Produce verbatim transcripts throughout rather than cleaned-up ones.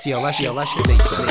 سیاوش سیاوش میثم.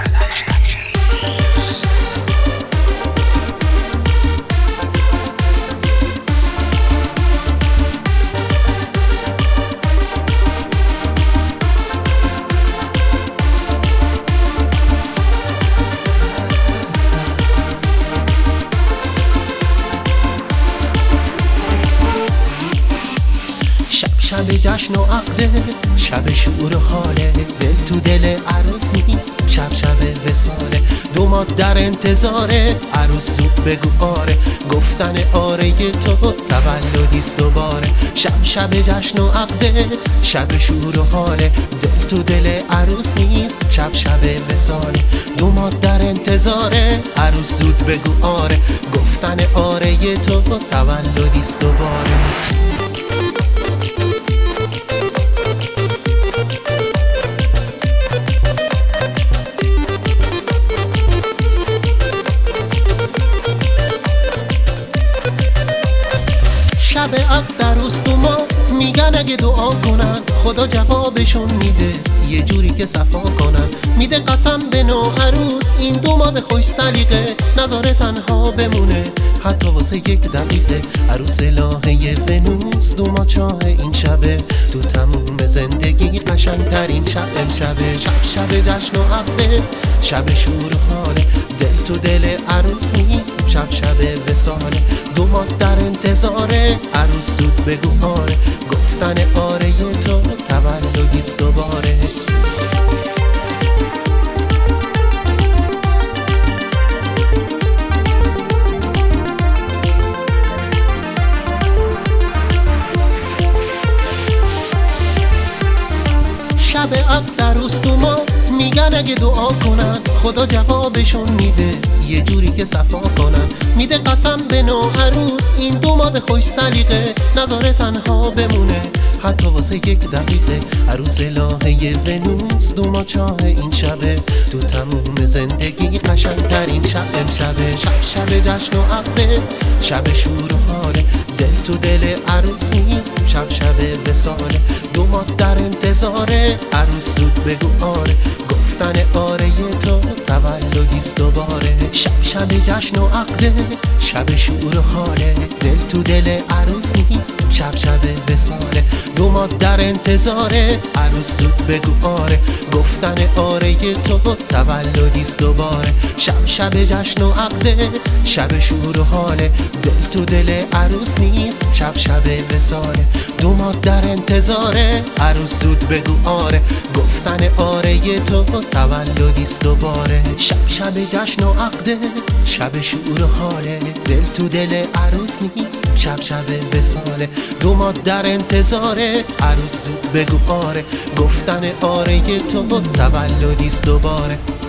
شب جشن و عقده، شب شعور و حاله، دل تو دل عروس نیست، شب شب وصاله. دو ماه در انتظاره، عروس زود بگو آره، گفتن آره تو تولدیست دوباره. شب شب جشن و عقده، شب شعور و حاله، دل تو دل عروس نیست، شب شب وصاله. دو ماه در انتظاره، عروس زود بگو آره، گفتن آره تو تولدیست دوباره. شب عقد عروس تو ما میگن اگه دعا کنن خدا جوابشون میده، یه جوری که صفا کنن. میده قسم به نو عروس این دو ماه خوش سلیقه، نذاره تنها بمونه حتی واسه یک دقیقه. عروس الهه ونوس دو ماه چاه این شبه، تو تموم زندگی قشنگترین شب امشبه. شب شب جشن و عقده، شب شور و حاله، دل تو دل عروس نیست، شب شب وصاله. دو ماه در انتظاره، عروس زود بگو آره، گفتن آره تو تولدیست دوباره. شب عقد عروس تو ما میگن اگه دعا کنن خدا جوابشون میده، یه جوری که صفا کنن. میده قسم به نو عروس این دو ماه خوش سلیقه، نذاره تنها بمونه حتی واسه یک دقیقه. عروس الهه ونوس دو ماه چاه این شبه، تو تموم زندگی قشنگترین شب امشبه. شب شب جشن و عقده، شب شور و حاله، دل تو دل عروس نیست، شب شب وصاله. دو ماه در انتظاره، عروس زود بگو آره، گفتن آره تو تولدیست دوباره. شب شب جشن و عقده، شب شور و حاله، دل تو دل عروس نیست، شب شب وصاله. دو ماه در انتظاره، عروس زود بگو آره، گفتن آره تو تولدیست دوباره. شب شب جشن و عقده، شب شور و حاله، دل تو دل عروس نیست، شب شب وصاله. دو ماه در انتظاره، عروس زود بگو آره، گفتن آره تو تولدیست دوباره. شب شب جشن و عقده، شب شور و حاله، دل تو دل عروس نیست، شب شب وصاله. دو ماه در انتظاره، عروس زود بگو آره، گفتن آره تو تولدیست دوباره.